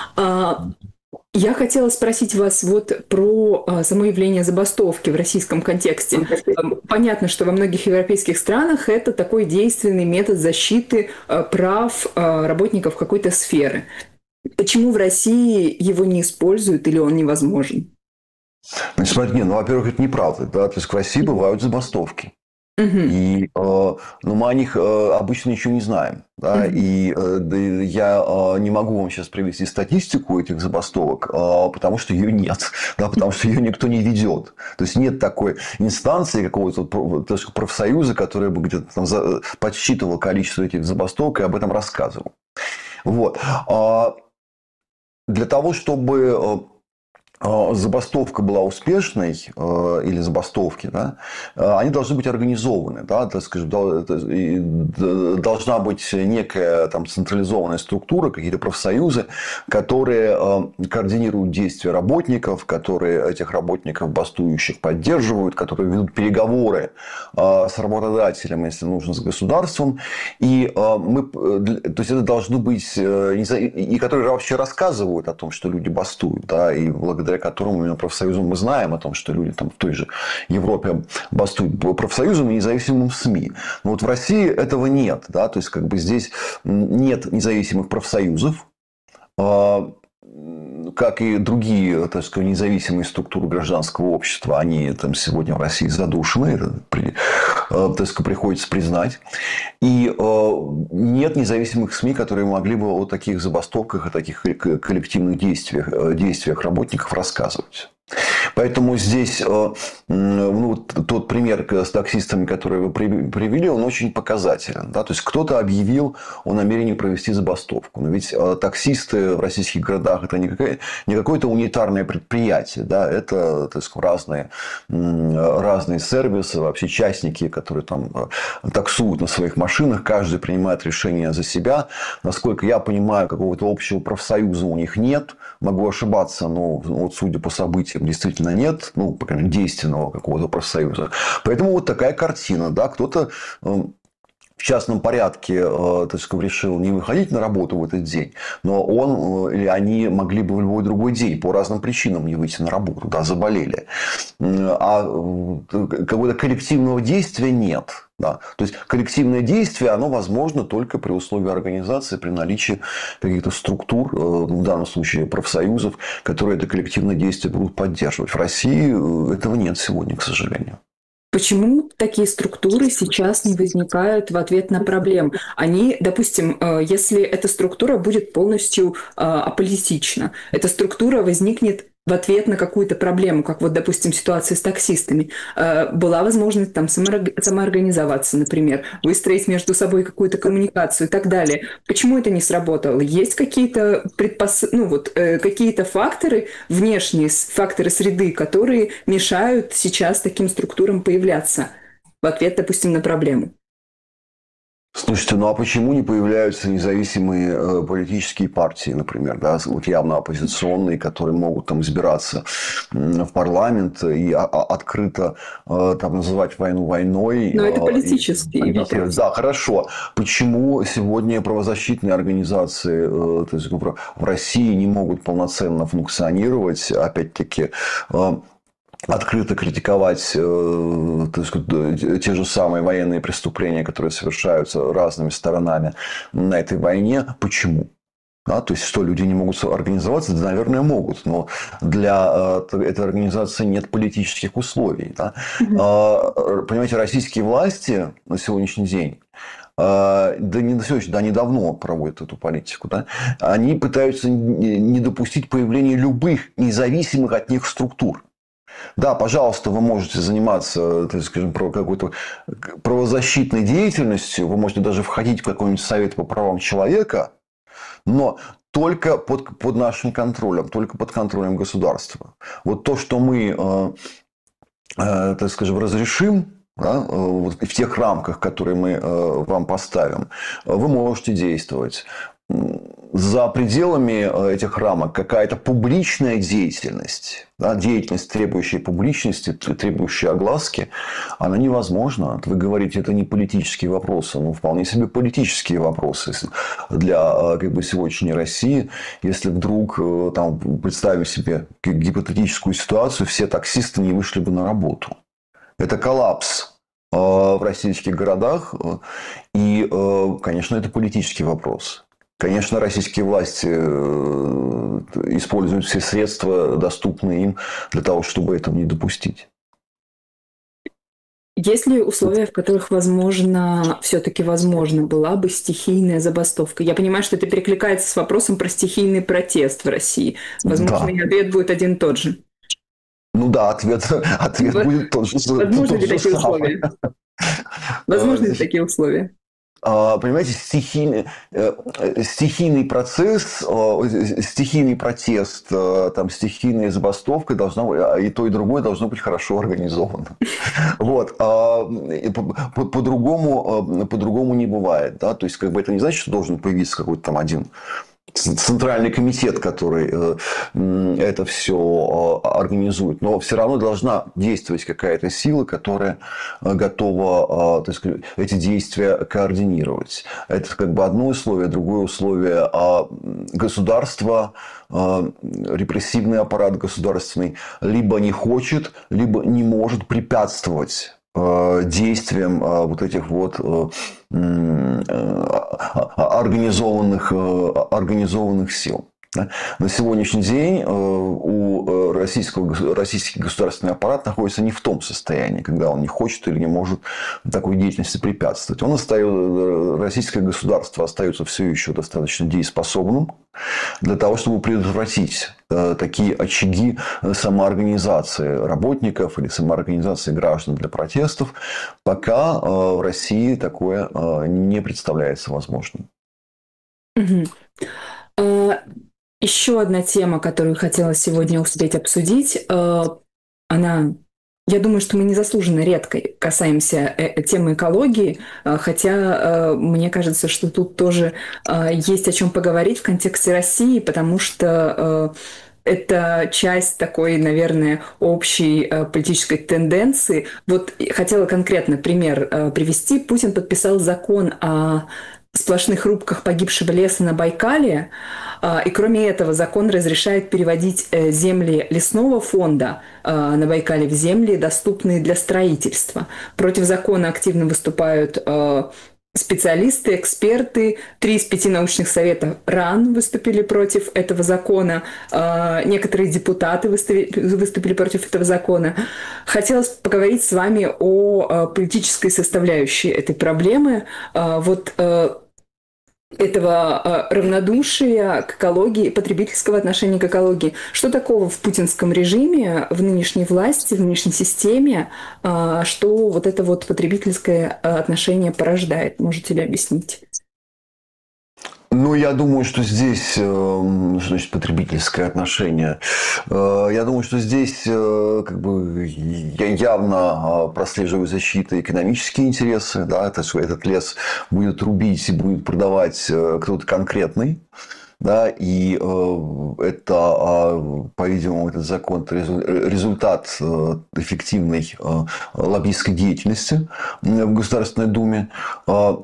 Я хотела спросить вас вот про само явление забастовки в российском контексте. Понятно, что во многих европейских странах это такой действенный метод защиты прав работников какой-то сферы. Почему в России его не используют или он невозможен? Значит, смотри, не, ну, во-первых, это неправда. Да? То есть в России бывают забастовки. Uh-huh. И э, ну, мы о них э, обычно ничего не знаем. Да? Uh-huh. И э, да, я э, не могу вам сейчас привести статистику этих забастовок, э, потому что ее нет. Да? Потому что ее никто не ведет. То есть нет такой инстанции, какого-то профсоюза, которая бы где-то там за, подсчитывала количество этих забастовок и об этом рассказывал. Вот. А для того, чтобы забастовка была успешной, или забастовки, да, они должны быть организованы. Да, так скажем, должна быть некая там, централизованная структура, какие-то профсоюзы, которые координируют действия работников, которые этих работников бастующих поддерживают, которые ведут переговоры с работодателем, если нужно, с государством. И, мы, то есть это должно быть, и которые вообще рассказывают о том, что люди бастуют, да, и благодаря которому именно профсоюзам мы знаем о том, что люди там в той же Европе бастуют профсоюзам и независимым СМИ. Но вот в России этого нет. Да? То есть, как бы здесь нет независимых профсоюзов, как и другие, так сказать, независимые структуры гражданского общества, они там сегодня в России задушены, это, так сказать, приходится признать. И нет независимых СМИ, которые могли бы о таких забастовках, о таких коллективных действиях, действиях работников рассказывать. Поэтому здесь ну, тот пример с таксистами, который вы привели, он очень показателен. Да? То есть кто-то объявил о намерении провести забастовку. Но ведь таксисты в российских городах это не, какое, не какое-то унитарное предприятие. Да? Это, так сказать, разные, разные сервисы, вообще частники, которые там таксуют на своих машинах. Каждый принимает решение за себя. Насколько я понимаю, какого-то общего профсоюза у них нет. Могу ошибаться, но вот, судя по событиям, действительно нет, ну, по крайней мере, действенного какого-то профсоюза. Поэтому вот такая картина, да, кто-то в частном порядке, так сказать, решил не выходить на работу в этот день, но он или они могли бы в любой другой день по разным причинам не выйти на работу, да, заболели. А какого-то коллективного действия нет. Да. То есть коллективное действие, оно возможно только при условии организации, при наличии каких-то структур, в данном случае профсоюзов, которые это коллективное действие будут поддерживать. В России этого нет сегодня, к сожалению. Почему такие структуры сейчас не возникают в ответ на проблемы? Они, допустим, если эта структура будет полностью аполитична, эта структура возникнет в ответ на какую-то проблему, как вот, допустим, ситуация с таксистами, была возможность там самоорганизоваться, например, выстроить между собой какую-то коммуникацию и так далее. Почему это не сработало? Есть какие-то предпос... ну, вот, какие-то факторы, внешние факторы среды, которые мешают сейчас таким структурам появляться в ответ, допустим, на проблему? Слушайте, ну а почему не появляются независимые э, политические партии, например, да, вот явно оппозиционные, которые могут там избираться э, в парламент и а, а, открыто э, там называть войну войной? Но это э, политический и, вопрос. Да, хорошо. Почему сегодня правозащитные организации э, то есть, в России не могут полноценно функционировать, опять-таки, э, открыто критиковать э, то есть, те же самые военные преступления, которые совершаются разными сторонами на этой войне? Почему? Да, то есть, что люди не могут организоваться? Да, наверное, могут. Но для э, этой организации нет политических условий. Да? Mm-hmm. Э, понимаете, российские власти на сегодняшний день, да, не, да, недавно проводят эту политику. Да? Они пытаются не допустить появления любых независимых от них структур. Да, пожалуйста, вы можете заниматься, так скажем, какой-то правозащитной деятельностью, вы можете даже входить в какой-нибудь совет по правам человека, но только под, под нашим контролем, только под контролем государства. Вот то, что мы, э, э, так скажем, разрешим, да, вот в тех рамках, которые мы э, вам поставим, вы можете действовать. За пределами этих рамок какая-то публичная деятельность, да, деятельность, требующая публичности, требующая огласки, она невозможна. Вы говорите, это не политические вопросы, но вполне себе политические вопросы для как бы, сегодняшней России. Если вдруг там, представить себе гипотетическую ситуацию, все таксисты не вышли бы на работу. Это коллапс в российских городах. И, конечно, это политический вопрос. Конечно, российские власти используют все средства, доступные им, для того, чтобы этого не допустить. Есть ли условия, в которых, возможно, все-таки возможно была бы стихийная забастовка? Я понимаю, что это перекликается с вопросом про стихийный протест в России. Возможно, да. И ответ будет один и тот же. Ну да, ответ, ответ вот, будет тот же. Возможно ли такие условия? Возможны ли такие условия? Понимаете, стихийный, стихийный процесс, стихийный протест, там, стихийная забастовка должна, и то, и другое должно быть хорошо организовано. Вот. По-другому, по-другому не бывает. Да? То есть, как бы это не значит, что должен появиться какой-то там один центральный комитет, который это все организует. Но все равно должна действовать какая-то сила, которая готова, так сказать, эти действия координировать. Это как бы одно условие. Другое условие – государство, репрессивный аппарат государственный либо не хочет, либо не может препятствовать действиям вот этих вот организованных, организованных сил. На сегодняшний день у российского, российский государственный аппарат находится не в том состоянии, когда он не хочет или не может такой деятельности препятствовать. Он остается, российское государство остается все еще достаточно дееспособным для того, чтобы предотвратить такие очаги самоорганизации работников или самоорганизации граждан для протестов, пока в России такое не представляется возможным. Угу. Еще одна тема, которую хотела сегодня успеть обсудить, она, я думаю, что мы незаслуженно редко касаемся темы экологии, хотя мне кажется, что тут тоже есть о чем поговорить в контексте России, потому что это часть такой, наверное, общей политической тенденции. Вот хотела конкретно пример привести. Путин подписал закон о сплошных рубках погибшего леса на Байкале. И кроме этого, закон разрешает переводить земли лесного фонда на Байкале в земли, доступные для строительства. Против закона активно выступают специалисты, эксперты. Три из пяти научных советов РАН выступили против этого закона. Некоторые депутаты выступили против этого закона. Хотелось поговорить с вами о политической составляющей этой проблемы. Вот этого э, равнодушия к экологии, потребительского отношения к экологии. Что такого в путинском режиме, в нынешней власти, в нынешней системе, э, что вот это вот потребительское э, отношение порождает? Можете ли объяснить? Ну, я думаю, что здесь, э, значит, потребительское отношение. Э, Я думаю, что здесь э, как бы я явно э, прослеживаю защиты экономические интересы. Да, то есть этот лес будет рубить и будет продавать э, кто-то конкретный. Да, и э, это, э, по-видимому, этот закон – это резу- результат э, эффективной э, лоббистской деятельности э, в Государственной Думе. Э,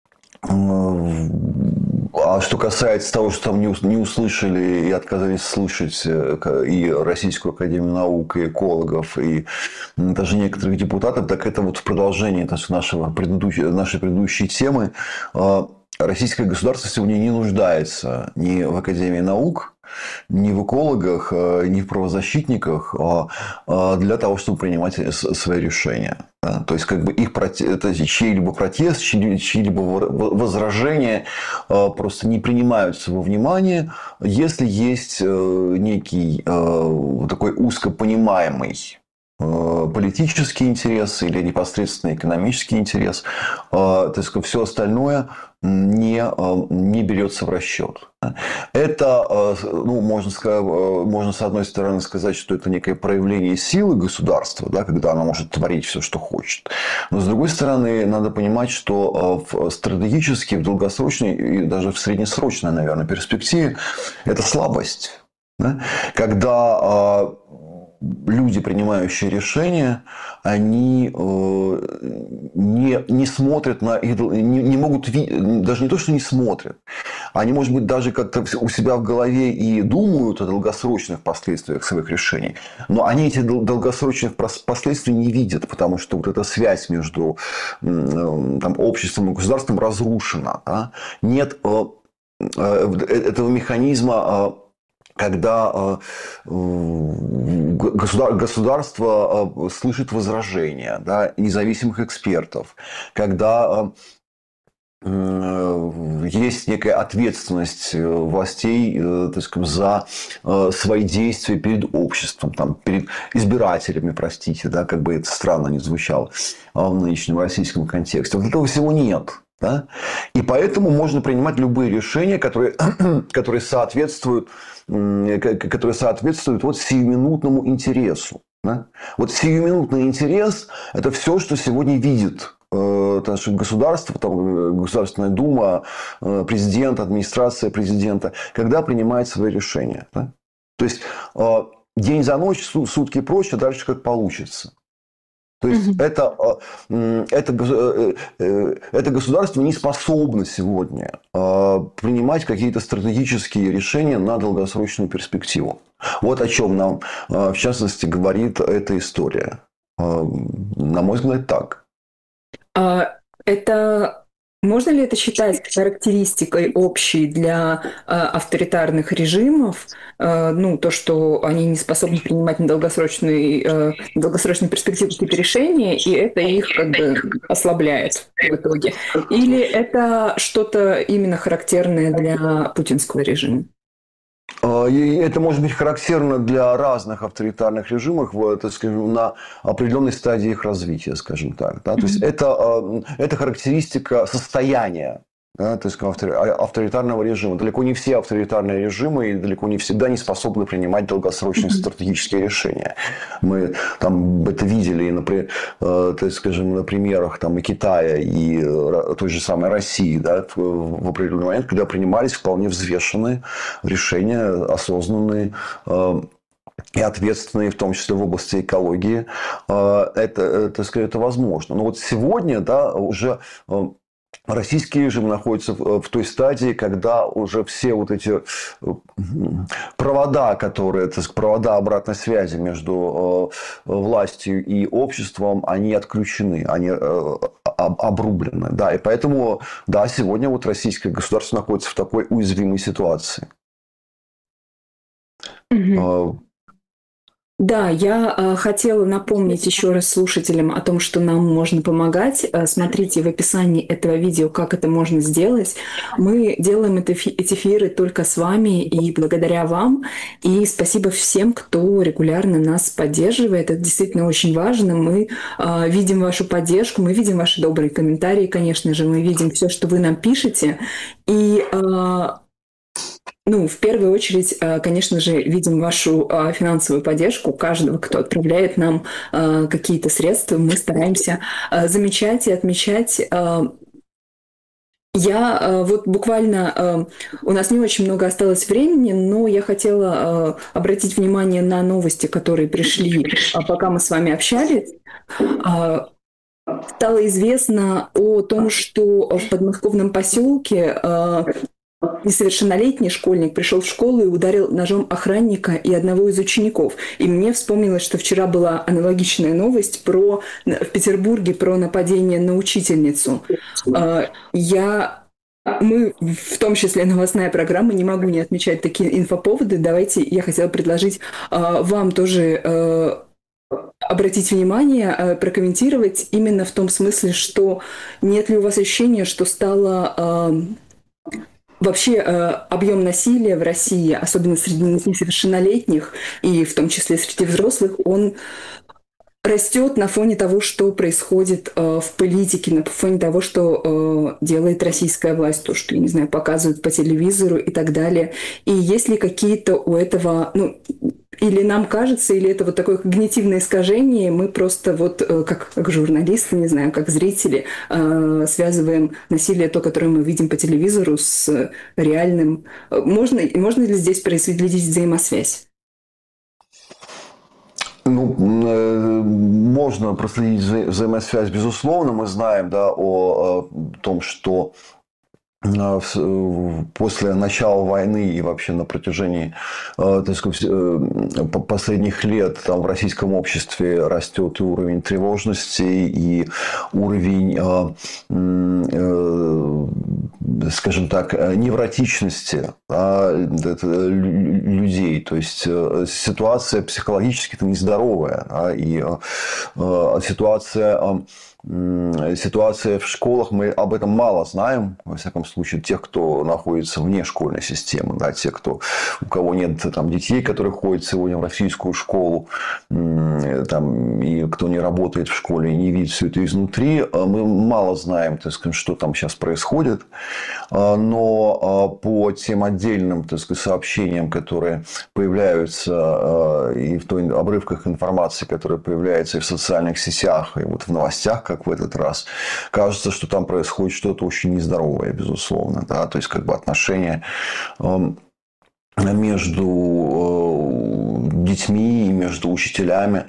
А что касается того, что там не ус- не услышали и отказались слышать э, ка- и Российскую академию наук, и экологов, и м, даже некоторых депутатов, так это вот в продолжении, так сказать, нашего предыдущей, нашей предыдущей темы. э, Российское государство сегодня не нуждается ни в Академии наук, ни в экологах, э, ни в правозащитниках а, а, для того, чтобы принимать с- свои решения. Да. То есть, как бы их проте- это чей-либо протест, чьи- чьи-либо вор- возражения э, просто не принимаются во внимание, если есть э, некий э, такой узкопонимаемый э, политический интерес или непосредственно экономический интерес, э, то есть все остальное не, э, не берется в расчет. Это, э, ну, можно, сказать, э, можно с одной стороны сказать, что это некое проявление силы государства, да, когда оно может творить все, что хочет. Но с другой стороны, надо понимать, что э, в стратегически, в долгосрочной и даже в среднесрочной, наверное, перспективе это слабость. Да? Когда э, люди, принимающие решения, они э, не, не смотрят на их, не, не могут видеть, даже не то, что не смотрят, они, может быть, даже как-то у себя в голове и думают о долгосрочных последствиях своих решений, но они эти дол- долгосрочных прос- последствий не видят, потому что вот эта связь между м, там, обществом и государством разрушена. Да? Нет э, э, этого механизма, э, когда э, государ- государство э, слышит возражения, да, независимых экспертов, когда э, м, есть некая ответственность э, властей, э, так сказать, за э, свои действия перед обществом, там, перед избирателями, простите, да, как бы это странно не звучало э, в нынешнем российском контексте. Вот этого всего нет. Да? И поэтому можно принимать любые решения, которые, которые соответствуют, м, ко- которые соответствуют вот сиюминутному интересу. Да? Вот сиюминутный интерес – это все, что сегодня видит э, наше государство, там, э, Государственная Дума, э, президент, администрация президента, когда принимает свои решения. Да? То есть э, день за ночь, су- сутки прочь, а дальше как получится. То есть это, э, м, это, гос- э, э, это государство не способно сегодня э, принимать какие-то стратегические решения на долгосрочную перспективу. Вот о чем нам, э, в частности, говорит эта история. Э, На мой взгляд, так. А, Это можно ли это считать характеристикой общей для а, авторитарных режимов? А, ну, то, что они не способны принимать на долгосрочной, э, на долгосрочной перспективе какие-то решения, и это их как бы ослабляет в итоге. Или это что-то именно характерное для путинского режима? Э, И это может быть характерно для разных авторитарных режимов, вот, так скажем, на определенной стадии их развития, скажем так. Да? То есть это, э, это характеристика состояния, да, то есть автори- а- авторитарного режима. Далеко не все авторитарные режимы и далеко не всегда не способны принимать долгосрочные стратегические решения. Мы там это видели, и, например, э, то есть, скажем, на примерах там, и Китая, и э, той же самой России, да, в в определенный момент, когда принимались вполне взвешенные решения, осознанные, э, и ответственные, в том числе в области экологии, э, это, э, так сказать, это возможно. Но вот сегодня, да, уже э, российский режим находится в в той стадии, когда уже все вот эти э, провода, которые, так сказать, провода обратной связи между э, властью и обществом, они отключены, они э, об- обрублены. Да, и поэтому, да, сегодня вот российское государство находится в такой уязвимой ситуации. Мгм. Э, Да, я э, хотела напомнить еще раз слушателям о том, что нам можно помогать. Э, смотрите в описании этого видео, как это можно сделать. Мы делаем это, эфи- эти эфиры только с вами и благодаря вам. И спасибо всем, кто регулярно нас поддерживает. Это действительно очень важно. Мы э, видим вашу поддержку, мы видим ваши добрые комментарии, конечно же, мы видим все, что вы нам пишете. И э, ну, в первую очередь, э, конечно же, видим вашу э, финансовую поддержку каждого, кто отправляет нам э, какие-то средства. Мы стараемся э, замечать и отмечать. Э, Я э, вот буквально, э, у нас не очень много осталось времени, но я хотела э, обратить внимание на новости, которые пришли, э, пока мы с вами общались. Э, Стало известно о том, что в подмосковном поселке э, несовершеннолетний школьник пришел в школу и ударил ножом охранника и одного из учеников. И мне вспомнилось, что вчера была аналогичная новость про, в Петербурге про нападение на учительницу. Э, Я мы, в том числе новостная программа, не могу не отмечать такие инфоповоды. Давайте, я хотела предложить э, вам тоже э, обратить внимание, э, прокомментировать именно в том смысле, что нет ли у вас ощущения, что стало... э, Вообще э, объем насилия в России, особенно среди несовершеннолетних и в том числе среди взрослых, он растет на фоне того, что происходит э, в политике, на фоне того, что э, делает российская власть, то, что, я не знаю, показывают по телевизору и так далее. И есть ли какие-то у этого, ну, или нам кажется, или это вот такое когнитивное искажение, мы просто вот э, как, как журналисты, не знаю, как зрители, э, связываем насилие, то, которое мы видим по телевизору, с реальным. Можно, можно ли здесь проследить взаимосвязь? Ну, можно проследить вза- взаимосвязь, безусловно. Мы знаем, да, о, о том, что после начала войны и вообще на протяжении, так сказать, последних лет там в российском обществе растет и уровень тревожности, и уровень, скажем так, невротичности людей. То есть ситуация психологически-то нездоровая, и ситуация... Ситуация в школах, мы об этом мало знаем, во всяком случае, тех, кто находится вне школьной системы, да, те, кто, у кого нет там, детей, которые ходят сегодня в российскую школу, там, и кто не работает в школе и не видит все это изнутри, мы мало знаем, так сказать, что там сейчас происходит, но по тем отдельным, так сказать, сообщениям, которые появляются и в той обрывках информации, которые появляются и в социальных сетях, и вот в новостях, как в этот раз, кажется, что там происходит что-то очень нездоровое, безусловно. Да? То есть, как бы отношения между детьми и между учителями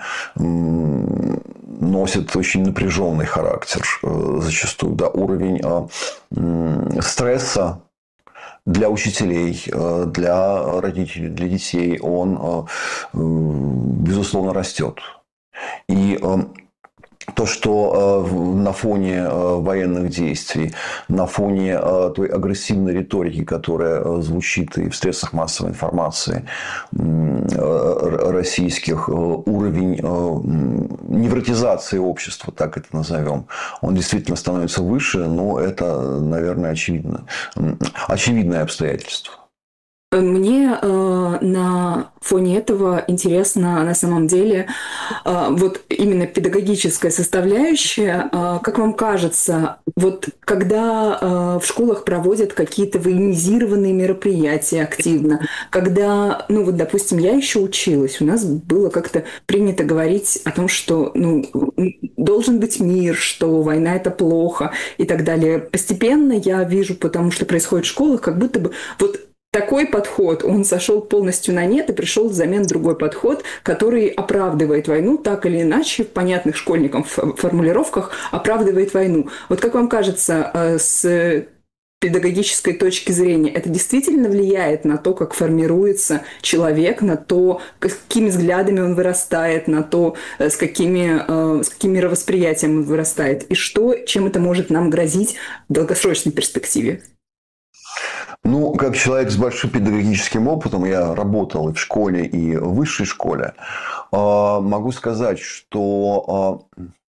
носят очень напряженный характер зачастую. Да? Уровень стресса для учителей, для родителей, для детей, он, безусловно, растет. И то, что на фоне военных действий, на фоне той агрессивной риторики, которая звучит и в средствах массовой информации российских, уровень невротизации общества, так это назовем, он действительно становится выше, но это, наверное, очевидно, очевидное обстоятельство. Мне э, на фоне этого интересно на самом деле э, вот именно педагогическая составляющая. Э, как вам кажется, вот когда э, в школах проводят какие-то военизированные мероприятия активно, когда, ну вот, допустим, я еще училась, у нас было как-то принято говорить о том, что ну, должен быть мир, что война – это плохо и так далее. Постепенно я вижу, потому что происходит в школах, как будто бы вот такой подход, он сошел полностью на нет и пришел взамен другой подход, который оправдывает войну, так или иначе, в понятных школьникам формулировках оправдывает войну. Вот как вам кажется, с педагогической точки зрения, это действительно влияет на то, как формируется человек, на то, с какими взглядами он вырастает, на то, с, какими, с каким мировосприятием он вырастает, и что, чем это может нам грозить в долгосрочной перспективе? Ну, как человек с большим педагогическим опытом, я работал и в школе, и в высшей школе, могу сказать, что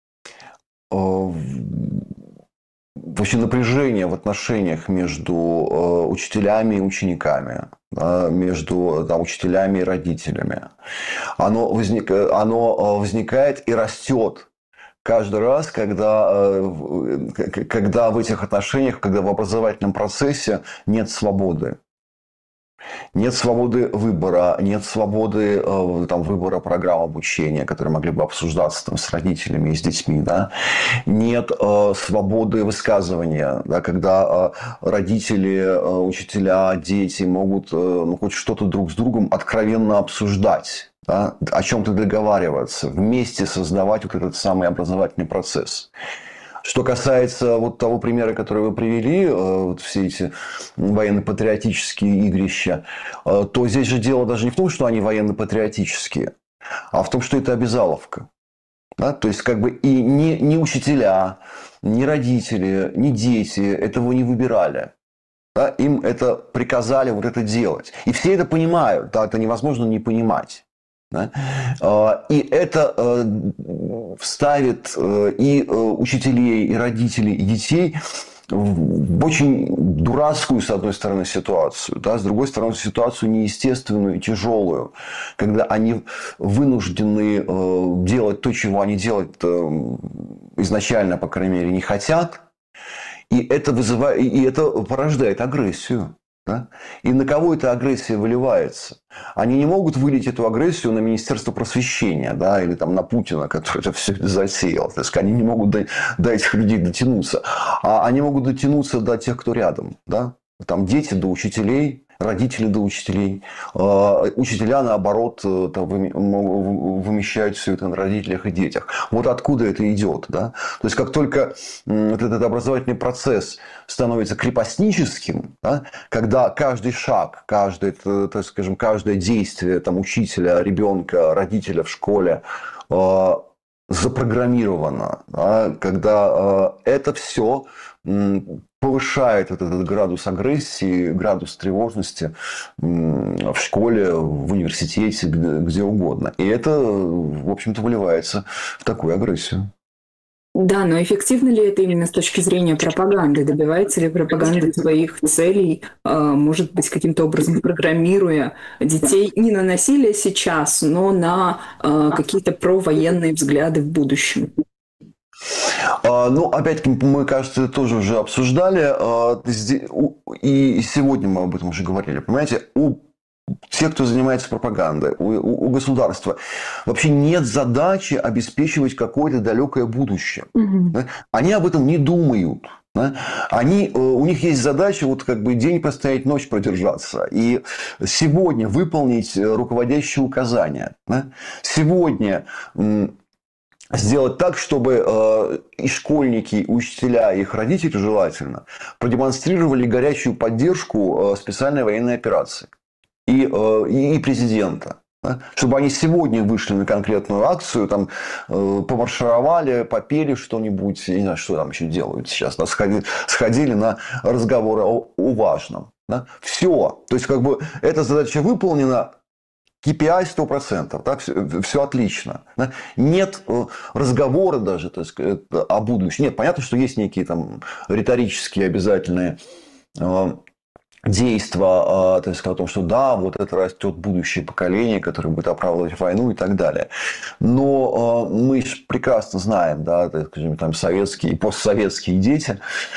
вообще напряжение в отношениях между учителями и учениками, между там, учителями и родителями, оно, возник, оно возникает и растет каждый раз, когда, когда в этих отношениях, когда в образовательном процессе нет свободы. Нет свободы выбора, нет свободы там, выбора программ обучения, которые могли бы обсуждаться там, с родителями и с детьми. Да? Нет э, свободы высказывания, да, когда э, родители, э, учителя, дети могут э, ну, хоть что-то друг с другом откровенно обсуждать. Да? О чем-то договариваться, вместе создавать вот этот самый образовательный процесс. Что касается вот того примера, который вы привели, вот все эти военно-патриотические игрища, то здесь же дело даже не в том, что они военно-патриотические, а в том, что это обязаловка. Да? То есть, как бы и ни, ни учителя, ни родители, ни дети этого не выбирали. Да? Им это приказали вот это делать. И все это понимают. Да? Это невозможно не понимать. Да? И это вставит и учителей, и родителей, и детей в очень дурацкую, с одной стороны, ситуацию, да? С другой стороны, ситуацию неестественную и тяжелую, когда они вынуждены делать то, чего они делать изначально, по крайней мере, не хотят, и это вызывает, и это порождает агрессию. Да? И на кого эта агрессия выливается? Они не могут вылить эту агрессию на Министерство просвещения, да, или там, на Путина, который это все засеял. То есть, они не могут до, до этих людей дотянуться. А они могут дотянуться до тех, кто рядом. Да? Там дети до учителей, родители до учителей. Учителя, наоборот, там, вымещают все это на родителях и детях. Вот откуда это идет. Да? То есть, как только вот этот образовательный процесс становится крепостническим, да, когда каждый шаг, каждое, так скажем, каждое действие там, учителя, ребенка, родителя в школе запрограммировано, да, когда это все повышает этот, этот градус агрессии, градус тревожности в школе, в университете, где, где угодно. И это, в общем-то, выливается в такую агрессию. Да, но эффективно ли это именно с точки зрения пропаганды? Добивается ли пропаганда своих целей, может быть, каким-то образом программируя детей не на насилие сейчас, но на какие-то провоенные взгляды в будущем? Ну, опять-таки, мы, кажется, это тоже уже обсуждали. И сегодня мы об этом уже говорили. Понимаете, у тех, кто занимается пропагандой, у, у государства вообще нет задачи обеспечивать какое-то далекое будущее. Угу. Они об этом не думают. Да? Они, у них есть задача вот как бы день постоять, ночь продержаться. И сегодня выполнить руководящие указания. Да? Сегодня сделать так, чтобы и школьники, и учителя, и их родители желательно продемонстрировали горячую поддержку специальной военной операции. И, и президента. Да? Чтобы они сегодня вышли на конкретную акцию, там, помаршировали, попели что-нибудь, я не знаю, что там еще делают сейчас, да? сходили, сходили на разговоры о, о важном. Да? Все. То есть, как бы, эта задача выполнена, кей пи ай сто процентов, да? все, все отлично. Да? Нет разговора даже, так сказать, о будущем. Нет, понятно, что есть некие там риторические обязательные действия, то есть о том, что да, вот это растет будущее поколение, которое будет оправдывать войну и так далее. Но мы же прекрасно знаем, да, так скажем, там советские и постсоветские дети,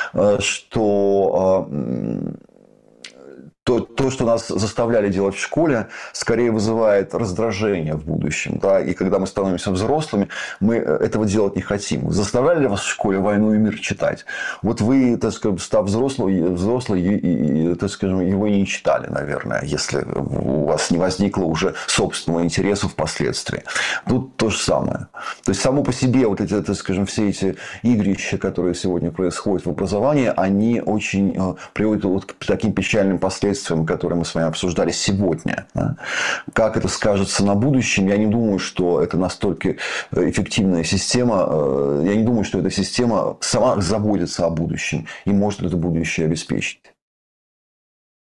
что То, то, что нас заставляли делать в школе, скорее вызывает раздражение в будущем. Да? И когда мы становимся взрослыми, мы этого делать не хотим. Заставляли ли вас в школе «Войну и мир» читать? Вот вы, так сказать, став взрослым, взрослый, и, и, так скажем, его не читали, наверное, если у вас не возникло уже собственного интереса впоследствии. Тут то же самое. То есть, само по себе вот эти, так скажем, все эти игрища, которые сегодня происходят в образовании, они очень приводят вот к таким печальным последствиям, которые мы с вами обсуждали сегодня. Да? Как это скажется на будущем, я не думаю, что это настолько эффективная система. Я не думаю, что эта система сама заботится о будущем и может это будущее обеспечить.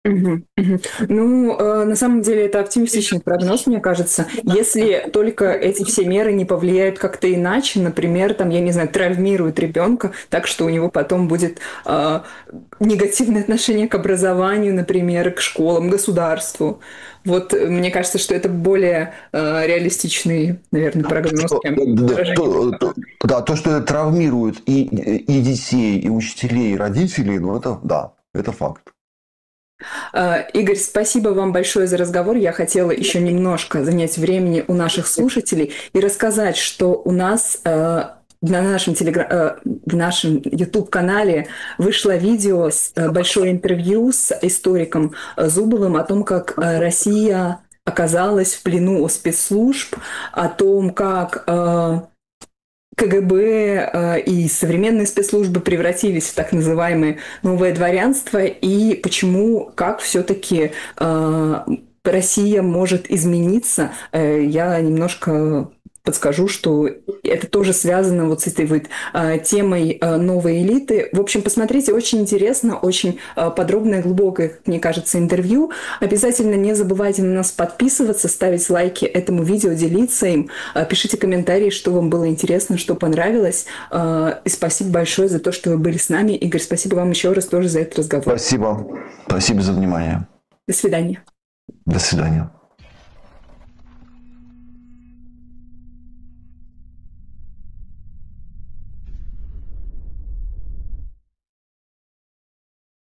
Мгм, мгм. Ну, э, на самом деле это оптимистичный прогноз, мне кажется. Если только эти все меры не повлияют как-то иначе, например, там, я не знаю, травмируют ребенка, так что у него потом будет э, негативное отношение к образованию, например, к школам, государству. Вот э, мне кажется, что это более э, реалистичный, наверное, прогноз, Что- чем да, выражение то, такого. то- да, то, что это травмирует и, и детей, и учителей, и родителей, ну это да, это факт. Э, Игорь, спасибо вам большое за разговор. Я хотела еще немножко занять времени у наших слушателей и рассказать, что у нас э, на нашем, телегра... э, в нашем YouTube-канале вышло видео с э, большое интервью с историком э, Зубовым о том, как э, Россия оказалась в плену у спецслужб, о том, как э, КГБ э, и современные спецслужбы превратились в так называемое новое дворянство, и почему, как все-таки э, Россия может измениться. Э, я немножко подскажу, что это тоже связано вот с этой вот э, темой э, новой элиты. В общем, посмотрите, очень интересно, очень э, подробное, глубокое, как мне кажется, интервью. Обязательно не забывайте на нас подписываться, ставить лайки этому видео, делиться им. Э, Пишите комментарии, что вам было интересно, что понравилось. Э, И спасибо большое за то, что вы были с нами. Игорь, спасибо вам еще раз тоже за этот разговор. Спасибо. Спасибо за внимание. До свидания. До свидания.